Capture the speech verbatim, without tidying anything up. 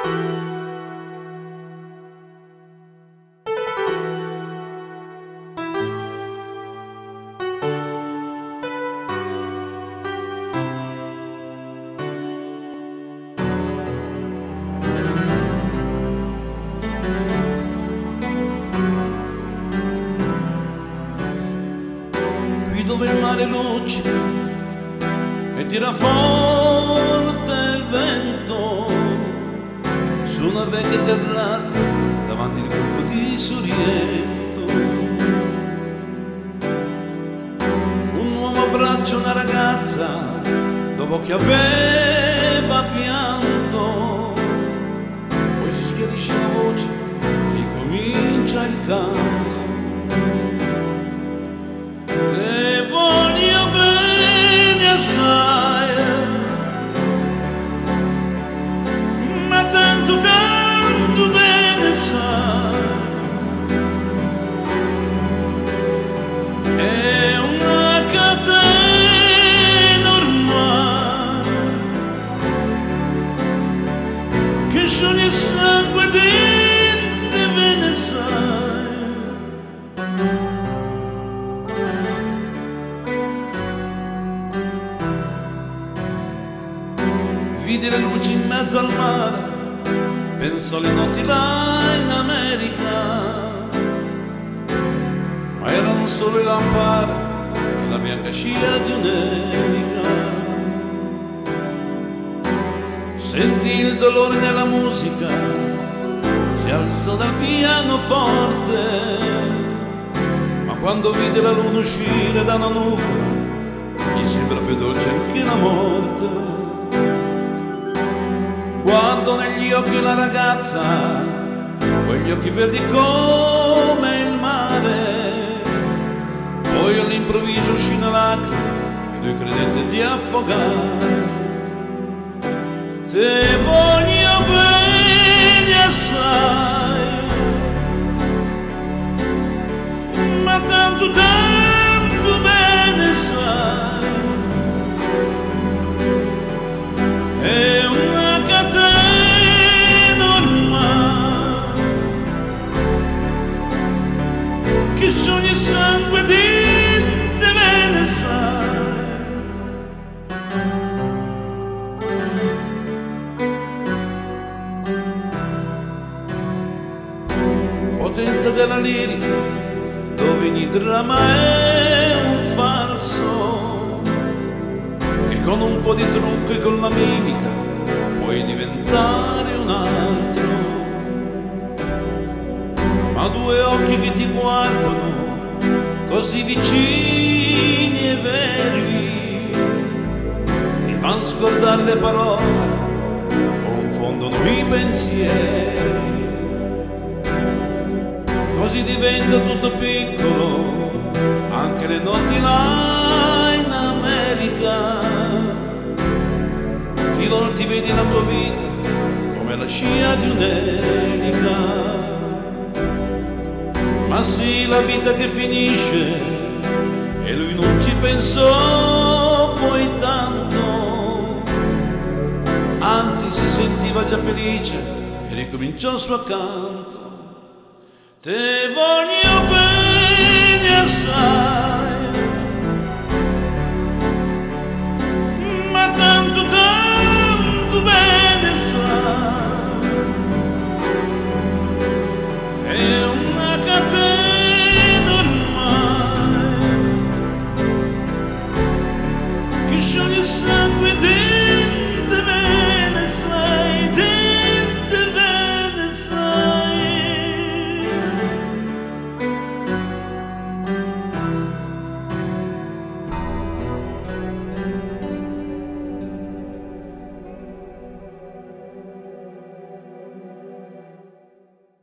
Dove il mare luccica e tira forte il vento su una vecchia terrazza davanti al golfo di Sorrento. Un uomo abbraccia una ragazza dopo che aveva pianto, poi si schiarisce la voce e ricomincia il canto. Sai, ma tanto tanto bene sai, è una catena ormai che scioglie il sangue dentro ve ne sai. Vidi le luci in mezzo al mare, penso alle notti là in America, ma erano solo le lampade e la bianca scia di un'elica. Sentì il dolore nella musica, si alzò dal pianoforte, ma quando vide la luna uscire da una nuvola, gli sembra più dolce anche la morte. Guardo negli occhi la ragazza, quegli occhi verdi come il mare, poi all'improvviso uscì una lacrima e lui credette di affogare. Te voglio bene assai, ma tanto tanto bene sai, è una catena ormai che scioglie il sangue dentro ve ne sai. Potenza della lirica, dove ogni dramma è un falso, che con un po' di trucco e con la mimica puoi diventare un altro. Ma due occhi che ti guardano così vicini e veri ti fanno scordare le parole, confondono i pensieri. Così diventa tutto piccolo, anche le notti là in America. Ti volti, vedi la tua vita come la scia di un'elica. Ma sì, la vita che finisce e lui non ci pensò poi tanto, anzi si sentiva già felice e ricominciò il suo accanto. Te voglio bene assai,